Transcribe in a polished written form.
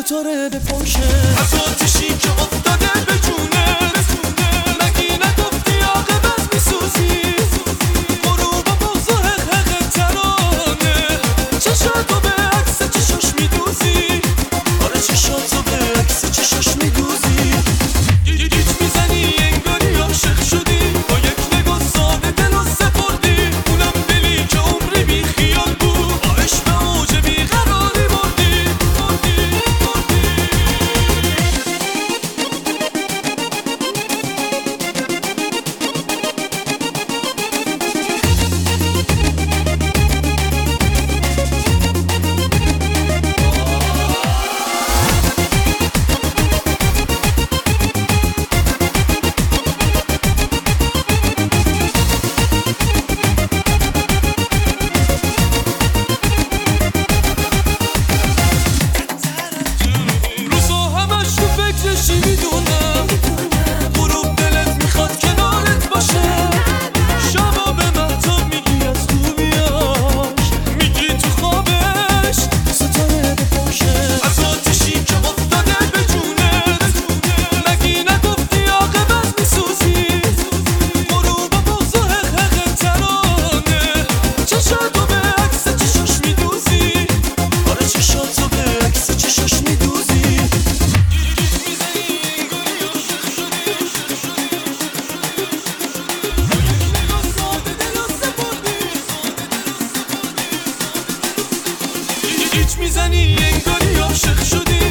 ستاره بپاشه از آتشی که افتاده به جونت. مگی نگفتی عاقبت میسوزی؟ غروب و باز و حق ترانه چشاتو به عکس چشاش میدوزی. آره چشاتو به عکس چشاش میدوزی. گیج میزنی انگاری عاشق شدی. با یک نگاه ساده دلو سپردی. اونم دلی که عمری بی خیال بود. با عشق اوج بیقراری بردی. چی میدونم غروب دلت میخواد کنارت باشه. شبا به مهتاب میگی از خوبیاش. میگی تو خوابش ستاره بپاشه از آتشی که افتاده به جونت. مگی نگفتی عاقبت میسوزی؟ غروب و باز و حق ترانه چشاتو به عکس چشاش میدوزی. آره چشاتو به عکس چشاش میدوزی. گیج میزنی انگاری عاشق شدی.